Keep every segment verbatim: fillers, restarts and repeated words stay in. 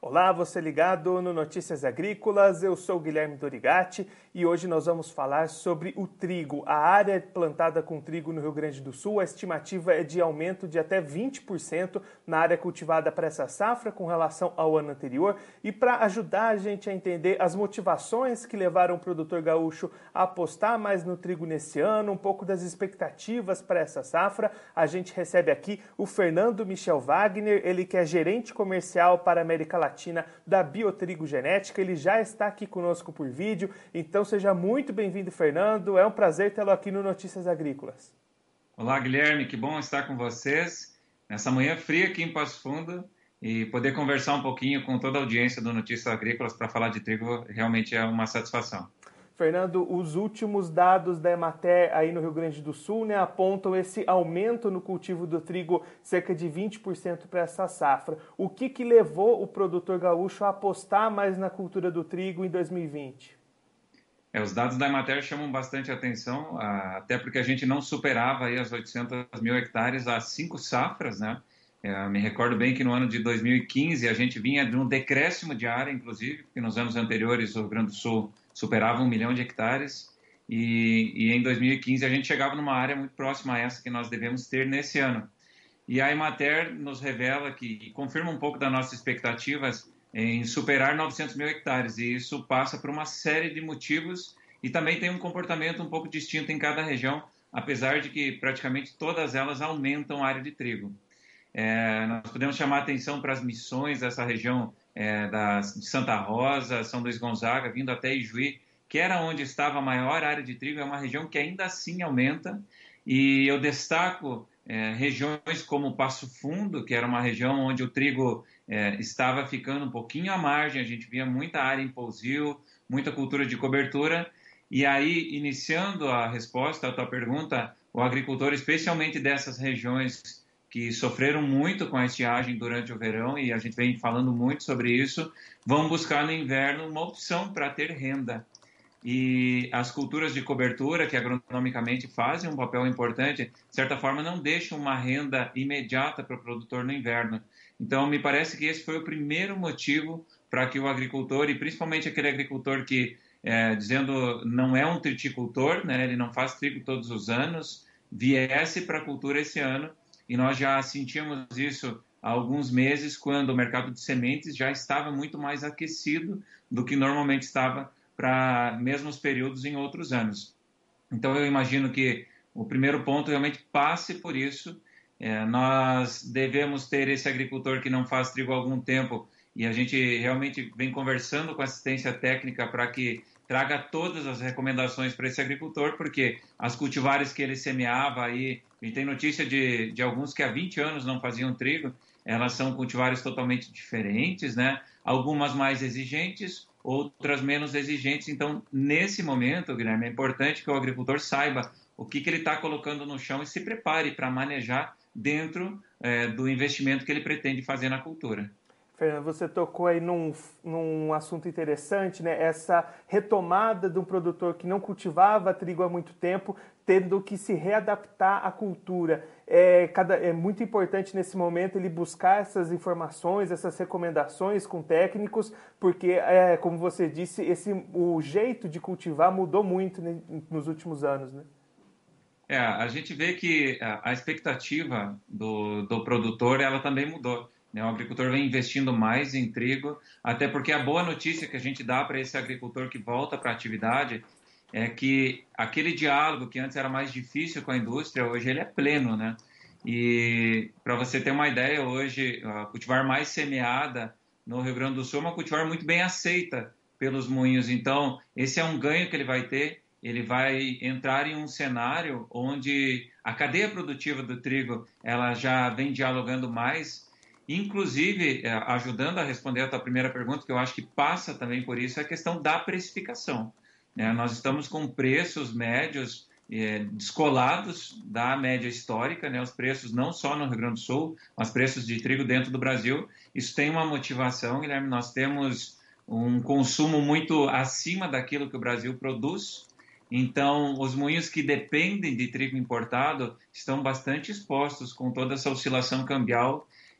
Olá, você ligado no Notícias Agrícolas, eu sou o Guilherme Dorigatti e hoje nós vamos falar sobre o trigo. A área plantada com trigo no Rio Grande do Sul, a estimativa é de aumento de até vinte por cento na área cultivada para essa safra com relação ao ano anterior. E para ajudar a gente a entender as motivações que levaram o produtor gaúcho a apostar mais no trigo nesse ano, um pouco das expectativas para essa safra, a gente recebe aqui o Fernando Michel Wagner, ele que é gerente comercial para a América Latina da Biotrigo Genética. Ele já está aqui conosco por vídeo, então seja muito bem-vindo, Fernando. É um prazer tê-lo aqui no Notícias Agrícolas. Olá, Guilherme, que bom estar com vocês nessa manhã fria aqui em Passo Fundo e poder conversar um pouquinho com toda a audiência do Notícias Agrícolas para falar de trigo realmente é uma satisfação. Fernando, os últimos dados da Emater aí no Rio Grande do Sul, né, apontam esse aumento no cultivo do trigo, cerca de vinte por cento para essa safra. O que, que levou o produtor gaúcho a apostar mais na cultura do trigo em dois mil e vinte? É, os dados da Emater chamam bastante atenção, até porque a gente não superava aí as oitocentos mil hectares há cinco safras, né? É, me recordo bem que no ano de dois mil e quinze a gente vinha de um decréscimo de área, inclusive, porque nos anos anteriores o Rio Grande do Sul superava um milhão de hectares e, e em dois mil e quinze a gente chegava numa área muito próxima a essa que nós devemos ter nesse ano. E a Emater nos revela que, e confirma um pouco das nossas expectativas em superar novecentos mil hectares, e isso passa por uma série de motivos e também tem um comportamento um pouco distinto em cada região, apesar de que praticamente todas elas aumentam a área de trigo. É, nós podemos chamar a atenção para as missões dessa região é, da, de Santa Rosa, São Luís Gonzaga, vindo até Ijuí, que era onde estava a maior área de trigo. É uma região que ainda assim aumenta, e eu destaco é, regiões como Passo Fundo, que era uma região onde o trigo é, estava ficando um pouquinho à margem, a gente via muita área em pousio, muita cultura de cobertura, e aí, iniciando a resposta à tua pergunta, o agricultor, especialmente dessas regiões que sofreram muito com a estiagem durante o verão, e a gente vem falando muito sobre isso, vão buscar no inverno uma opção para ter renda. E as culturas de cobertura, que agronomicamente fazem um papel importante, de certa forma não deixam uma renda imediata para o produtor no inverno. Então, me parece que esse foi o primeiro motivo para que o agricultor, e principalmente aquele agricultor que, é, dizendo não é um triticultor, né, ele não faz trigo todos os anos, viesse para a cultura esse ano. E nós já sentíamos isso há alguns meses, quando o mercado de sementes já estava muito mais aquecido do que normalmente estava para mesmos períodos em outros anos. Então, eu imagino que o primeiro ponto realmente passe por isso. É, nós devemos ter esse agricultor que não faz trigo há algum tempo, e a gente realmente vem conversando com assistência técnica para que traga todas as recomendações para esse agricultor, porque as cultivares que ele semeava aí, a gente tem notícia de, de alguns que há vinte anos não faziam trigo, elas são cultivares totalmente diferentes, né? Algumas mais exigentes, outras menos exigentes. Então, nesse momento, Guilherme, é importante que o agricultor saiba o que, que ele está colocando no chão e se prepare para manejar dentro é, do investimento que ele pretende fazer na cultura. Fernando, você tocou aí num, num assunto interessante, né? Essa retomada de um produtor que não cultivava trigo há muito tempo, tendo que se readaptar à cultura. É, cada, é muito importante nesse momento ele buscar essas informações, essas recomendações com técnicos, porque, é, como você disse, esse, o jeito de cultivar mudou muito, né, nos últimos anos, né? É, a gente vê que a, a expectativa do, do produtor, ela também mudou. O agricultor vem investindo mais em trigo, até porque a boa notícia que a gente dá para esse agricultor que volta para a atividade é que aquele diálogo que antes era mais difícil com a indústria, hoje ele é pleno, né? E para você ter uma ideia, hoje a cultivar mais semeada no Rio Grande do Sul é uma cultivar muito bem aceita pelos moinhos. Então, esse é um ganho que ele vai ter. Ele vai entrar em um cenário onde a cadeia produtiva do trigo ela já vem dialogando mais. Inclusive, ajudando a responder a tua primeira pergunta, que eu acho que passa também por isso, é a questão da precificação. Né? Nós estamos com preços médios é, descolados da média histórica, né? Os preços não só no Rio Grande do Sul, mas preços de trigo dentro do Brasil. Isso tem uma motivação, Guilherme, nós temos um consumo muito acima daquilo que o Brasil produz. Então, os moinhos que dependem de trigo importado estão bastante expostos com toda essa oscilação cambial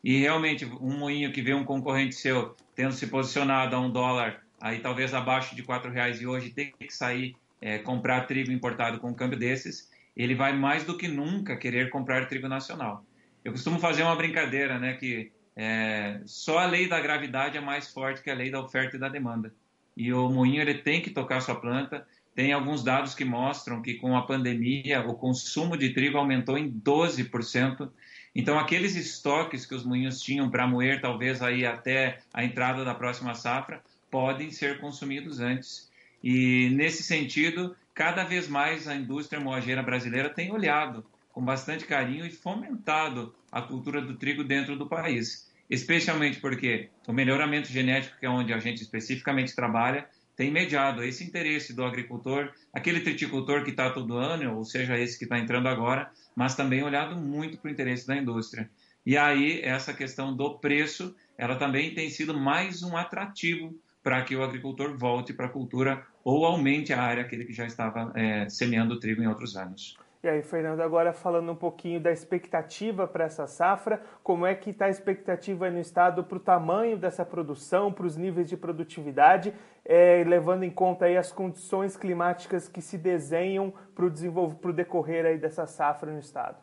e realmente um moinho que vê um concorrente seu tendo se posicionado a um dólar, aí talvez abaixo de quatro reais e hoje tem que sair, é, comprar trigo importado com um câmbio desses, ele vai mais do que nunca querer comprar trigo nacional. Eu costumo fazer uma brincadeira, né, que é, só a lei da gravidade é mais forte que a lei da oferta e da demanda. E o moinho ele tem que tocar sua planta. Tem alguns dados que mostram que com a pandemia o consumo de trigo aumentou em doze por cento. Então aqueles estoques que os moinhos tinham para moer talvez aí até a entrada da próxima safra podem ser consumidos antes. E nesse sentido, cada vez mais a indústria moageira brasileira tem olhado com bastante carinho e fomentado a cultura do trigo dentro do país. Especialmente porque o melhoramento genético, que é onde a gente especificamente trabalha, tem mediado esse interesse do agricultor, aquele triticultor que está todo ano, ou seja, esse que está entrando agora, mas também olhado muito para o interesse da indústria. E aí, essa questão do preço, ela também tem sido mais um atrativo para que o agricultor volte para a cultura ou aumente a área aquele que já estava é, semeando trigo em outros anos. E aí, Fernando, agora falando um pouquinho da expectativa para essa safra, como é que está a expectativa no estado para o tamanho dessa produção, para os níveis de produtividade, é, levando em conta aí as condições climáticas que se desenham para o desenvolver, para o decorrer aí dessa safra no estado?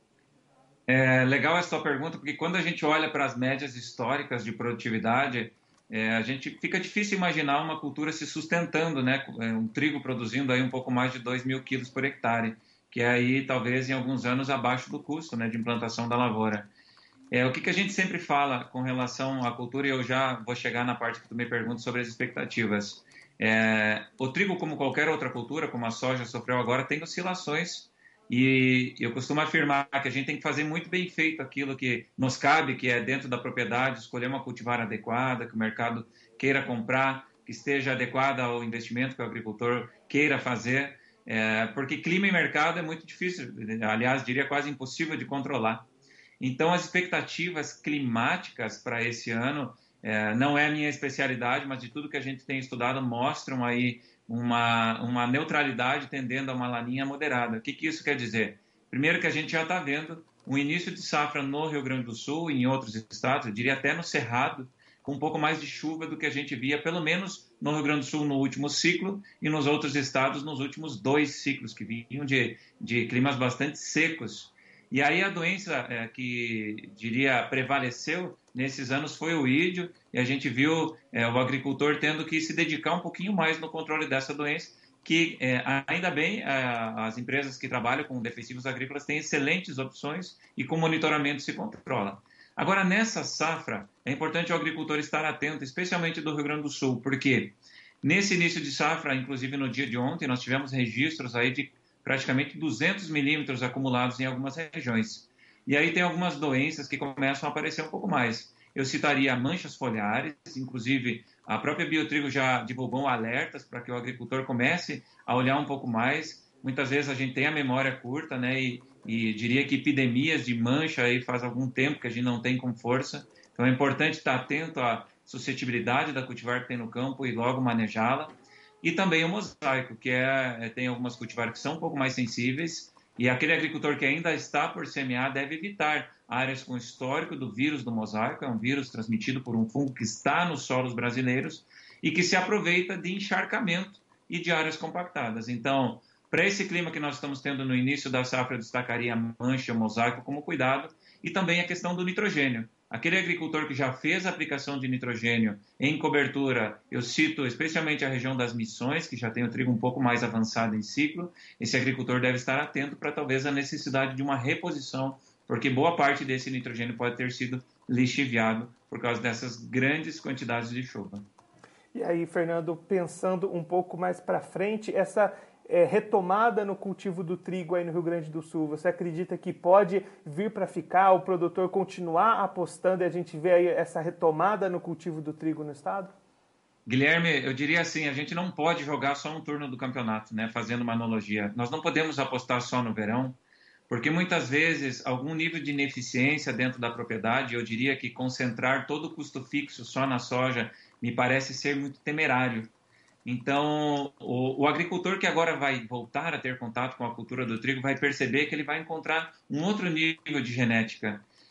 É legal essa sua pergunta, porque quando a gente olha para as médias históricas de produtividade, é, a gente fica difícil imaginar uma cultura se sustentando, né? Um trigo produzindo aí um pouco mais de dois mil quilos por hectare, que é aí talvez em alguns anos abaixo do custo, né, de implantação da lavoura. É, o que, que a gente sempre fala com relação à cultura, e eu já vou chegar na parte que tu me pergunta sobre as expectativas. É, o trigo, como qualquer outra cultura, como a soja sofreu agora, tem oscilações, e eu costumo afirmar que a gente tem que fazer muito bem feito aquilo que nos cabe, que é dentro da propriedade, escolher uma cultivar adequada, que o mercado queira comprar, que esteja adequada ao investimento que o agricultor queira fazer, É, porque clima e mercado é muito difícil, aliás, diria quase impossível de controlar. Então, as expectativas climáticas para esse ano, é, não é a minha especialidade, mas de tudo que a gente tem estudado, mostram aí uma, uma neutralidade tendendo a uma laninha moderada. O que, que isso quer dizer? Primeiro que a gente já está vendo um início de safra no Rio Grande do Sul e em outros estados, eu diria até no Cerrado, com um pouco mais de chuva do que a gente via, pelo menos no Rio Grande do Sul no último ciclo e nos outros estados nos últimos dois ciclos, que vinham de, de climas bastante secos. E aí a doença é, que, diria, prevaleceu nesses anos foi o ídio, e a gente viu é, o agricultor tendo que se dedicar um pouquinho mais no controle dessa doença, que é, ainda bem a, as empresas que trabalham com defensivos agrícolas têm excelentes opções e com monitoramento se controla. Agora, nessa safra, é importante o agricultor estar atento, especialmente do Rio Grande do Sul, porque nesse início de safra, inclusive no dia de ontem, nós tivemos registros aí de praticamente duzentos milímetros acumulados em algumas regiões. E aí tem algumas doenças que começam a aparecer um pouco mais. Eu citaria manchas foliares, inclusive a própria Biotrigo já divulgou alertas para que o agricultor comece a olhar um pouco mais. Muitas vezes a gente tem a memória curta, né, e, e diria que epidemias de mancha aí faz algum tempo que a gente não tem com força. Então é importante estar atento à suscetibilidade da cultivar que tem no campo e logo manejá-la. E também o mosaico, que é, tem algumas cultivares que são um pouco mais sensíveis, e aquele agricultor que ainda está por semear deve evitar áreas com histórico do vírus do mosaico, é um vírus transmitido por um fungo que está nos solos brasileiros e que se aproveita de encharcamento e de áreas compactadas. Então, para esse clima que nós estamos tendo no início da safra, eu destacaria a mancha, o mosaico como cuidado, e também a questão do nitrogênio. Aquele agricultor que já fez a aplicação de nitrogênio em cobertura, eu cito especialmente a região das Missões, que já tem o trigo um pouco mais avançado em ciclo, esse agricultor deve estar atento para talvez a necessidade de uma reposição, porque boa parte desse nitrogênio pode ter sido lixiviado por causa dessas grandes quantidades de chuva. E aí, Fernando, pensando um pouco mais para frente, essa É, retomada no cultivo do trigo aí no Rio Grande do Sul, você acredita que pode vir para ficar, o produtor continuar apostando e a gente vê aí essa retomada no cultivo do trigo no estado? Guilherme, eu diria assim, a gente não pode jogar só um turno do campeonato, né, fazendo uma analogia. Nós não podemos apostar só no verão, porque muitas vezes algum nível de ineficiência dentro da propriedade, eu diria que concentrar todo o custo fixo só na soja me parece ser muito temerário. Então, o, o agricultor que agora vai voltar a ter contato com a cultura do trigo vai perceber que ele vai encontrar um outro nível de genética.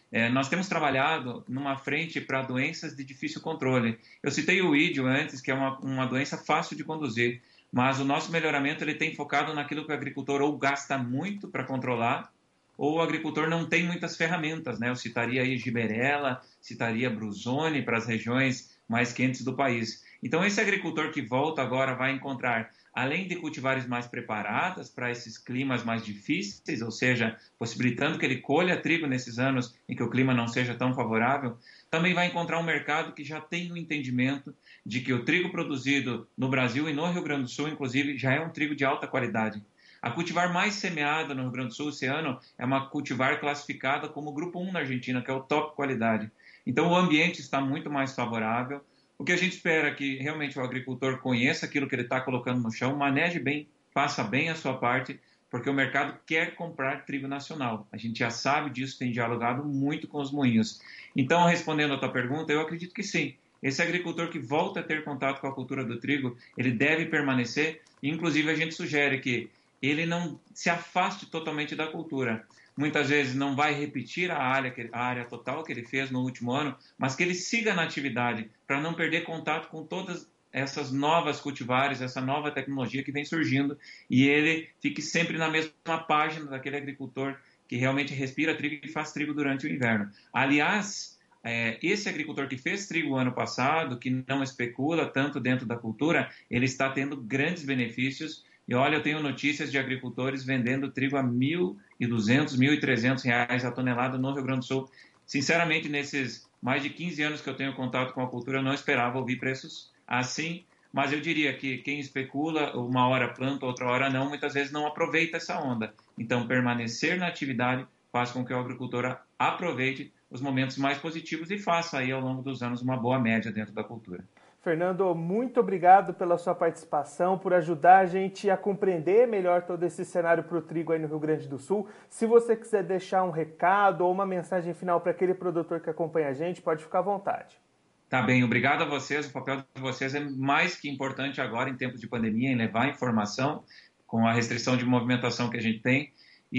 É, nós temos trabalhado numa frente para doenças de difícil controle. Eu citei o ídio antes, que é uma, uma doença fácil de conduzir, mas o nosso melhoramento ele tem focado naquilo que o agricultor ou gasta muito para controlar, ou o agricultor não tem muitas ferramentas, né? Eu citaria aí Giberella, citaria Bruzone para as regiões mais quentes do país. Então, esse agricultor que volta agora vai encontrar, além de cultivares mais preparadas para esses climas mais difíceis, ou seja, possibilitando que ele colha trigo nesses anos em que o clima não seja tão favorável, também vai encontrar um mercado que já tem o entendimento de que o trigo produzido no Brasil e no Rio Grande do Sul, inclusive, já é um trigo de alta qualidade. A cultivar mais semeada no Rio Grande do Sul esse ano é uma cultivar classificada como grupo um na Argentina, que é o top qualidade. Então, o ambiente está muito mais favorável. O que a gente espera é que realmente o agricultor conheça aquilo que ele está colocando no chão, maneje bem, faça bem a sua parte, porque o mercado quer comprar trigo nacional. A gente já sabe disso, tem dialogado muito com os moinhos. Então, respondendo a tua pergunta, eu acredito que sim. Esse agricultor que volta a ter contato com a cultura do trigo, ele deve permanecer. Inclusive, a gente sugere que ele não se afaste totalmente da cultura. Muitas vezes não vai repetir a área, a área total que ele fez no último ano, mas que ele siga na atividade para não perder contato com todas essas novas cultivares, essa nova tecnologia que vem surgindo, e ele fique sempre na mesma página daquele agricultor que realmente respira trigo e faz trigo durante o inverno. Aliás, é, esse agricultor que fez trigo ano passado, que não especula tanto dentro da cultura, ele está tendo grandes benefícios. E olha, eu tenho notícias de agricultores vendendo trigo a mil e duzentos, mil e trezentos reais a tonelada no Rio Grande do Sul. Sinceramente, nesses mais de quinze anos que eu tenho contato com a cultura, eu não esperava ouvir preços assim, mas eu diria que quem especula, uma hora planta, outra hora não, muitas vezes não aproveita essa onda. Então, permanecer na atividade faz com que o agricultor aproveite os momentos mais positivos e faça aí ao longo dos anos uma boa média dentro da cultura. Fernando, muito obrigado pela sua participação, por ajudar a gente a compreender melhor todo esse cenário para o trigo aí no Rio Grande do Sul. Se você quiser deixar um recado ou uma mensagem final para aquele produtor que acompanha a gente, pode ficar à vontade. Tá bem, obrigado a vocês. O papel de vocês é mais que importante agora em tempos de pandemia, em levar informação com a restrição de movimentação que a gente tem.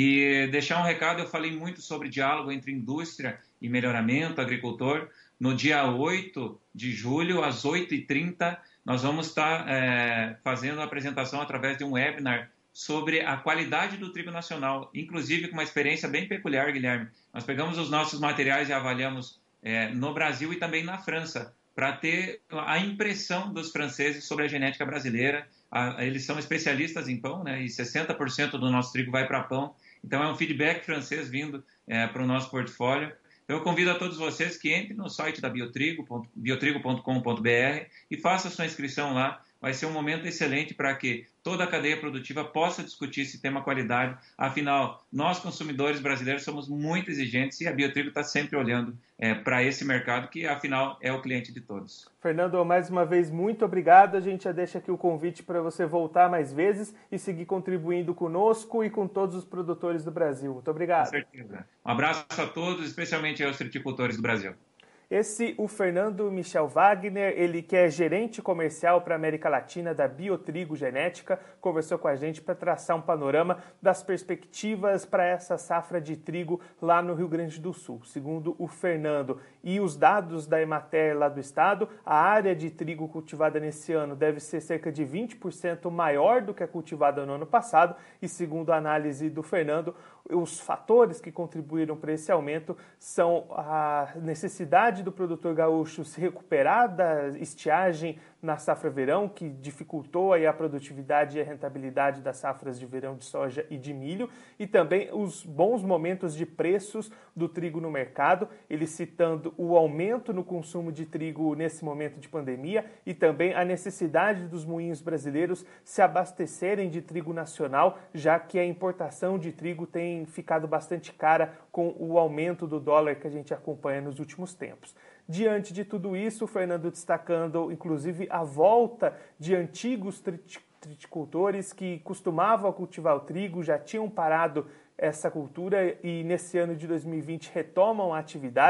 E deixar um recado, eu falei muito sobre diálogo entre indústria e melhoramento, agricultor. No dia oito de julho, às oito e trinta, nós vamos estar é, fazendo a apresentação através de um webinar sobre a qualidade do trigo nacional, inclusive com uma experiência bem peculiar, Guilherme. Nós pegamos os nossos materiais e avaliamos é, no Brasil e também na França, para ter a impressão dos franceses sobre a genética brasileira. A, eles são especialistas em pão, né, e sessenta por cento do nosso trigo vai para pão. Então, é um feedback francês vindo é, para o nosso portfólio. Então, eu convido a todos vocês que entrem no site da Biotrigo, biotrigo ponto com ponto br e façam a sua inscrição lá. Vai ser um momento excelente para que toda a cadeia produtiva possa discutir esse tema qualidade. Afinal, nós consumidores brasileiros somos muito exigentes e a Biotrigo está sempre olhando é, para esse mercado que, afinal, é o cliente de todos. Fernando, mais uma vez, muito obrigado. A gente já deixa aqui o convite para você voltar mais vezes e seguir contribuindo conosco e com todos os produtores do Brasil. Muito obrigado. Com certeza. Um abraço a todos, especialmente aos triticultores do Brasil. Esse, o Fernando Michel Wagner, ele que é gerente comercial para a América Latina da Biotrigo Genética, conversou com a gente para traçar um panorama das perspectivas para essa safra de trigo lá no Rio Grande do Sul. Segundo o Fernando e os dados da Emater lá do estado, a área de trigo cultivada nesse ano deve ser cerca de vinte por cento maior do que a cultivada no ano passado e, segundo a análise do Fernando, os fatores que contribuíram para esse aumento são a necessidade do produtor gaúcho se recuperar da estiagem na safra verão, que dificultou aí a produtividade e a rentabilidade das safras de verão de soja e de milho, e também os bons momentos de preços do trigo no mercado, ele citando o aumento no consumo de trigo nesse momento de pandemia e também a necessidade dos moinhos brasileiros se abastecerem de trigo nacional, já que a importação de trigo tem ficado bastante cara com o aumento do dólar que a gente acompanha nos últimos tempos. Diante de tudo isso, o Fernando destacando, inclusive, a volta de antigos triticultores que costumavam cultivar o trigo, já tinham parado essa cultura e nesse ano de dois mil e vinte retomam a atividade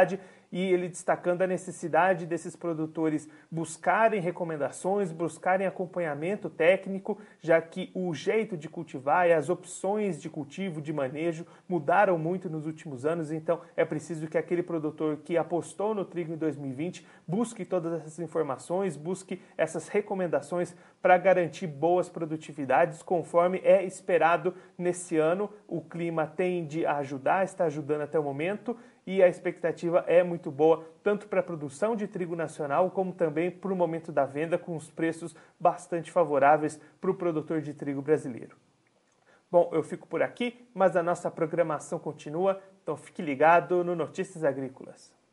e ele destacando a necessidade desses produtores buscarem recomendações, buscarem acompanhamento técnico, já que o jeito de cultivar e as opções de cultivo, de manejo, mudaram muito nos últimos anos, então é preciso que aquele produtor que apostou no trigo em dois mil e vinte busque todas essas informações, busque essas recomendações para garantir boas produtividades, conforme é esperado nesse ano. O clima tende a ajudar, está ajudando até o momento, e a expectativa é muito boa, tanto para a produção de trigo nacional, como também para o momento da venda, com os preços bastante favoráveis para o produtor de trigo brasileiro. Bom, eu fico por aqui, mas a nossa programação continua, então fique ligado no Notícias Agrícolas.